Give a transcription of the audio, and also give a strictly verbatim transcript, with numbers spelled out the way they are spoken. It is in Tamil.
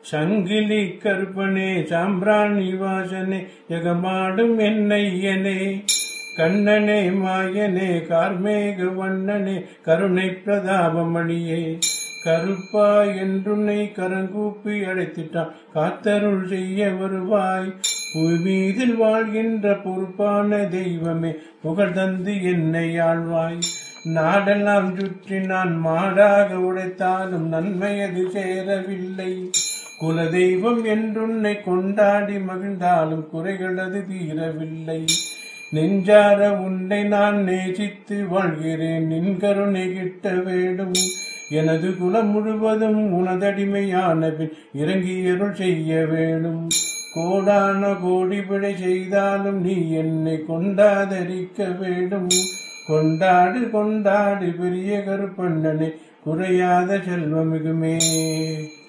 சங்கிலி கருப்பனே சாம்பிராணி வாசனே ஜெகமாடும் என்னையனே கண்ணனே மாயனே கார்மேக வண்ணனே கருணை பிரதாபமணியே கருப்பா என்றுன்னை கரங்கூப்பி அழைத்திட்டான் காத்தருள் செய்ய வருவாய் புவிமீதில் வாழ்கின்ற பொறுப்பான தெய்வமே புகழ் தந்து என்னை ஆழ்வாய் நாடெல்லாம் சுற்றி நான் மாடாக உடைத்தாலும் நன்மையது சேரவில்லை குலதெய்வம் என்றுன்னை கொண்டாடி மகிழ்ந்தாலும் குறைகளது தீரவில்லை நெஞ்சார உன்னை நான் நேசித்து வாழ்கிறேன் நின் கருணை கிட்ட வேண்டும் எனது குலம் முழுவதும் உனதடிமையான பின் இறங்கி அருள் செய்ய வேண்டும் கோடான கோடி பிழை செய்தாலும் நீ என்னை கொண்டாதரிக்க வேண்டும் கொண்டாடு கொண்டாடு பெரிய கருப்பண்ணனை குறையாத செல்வமிகுமே.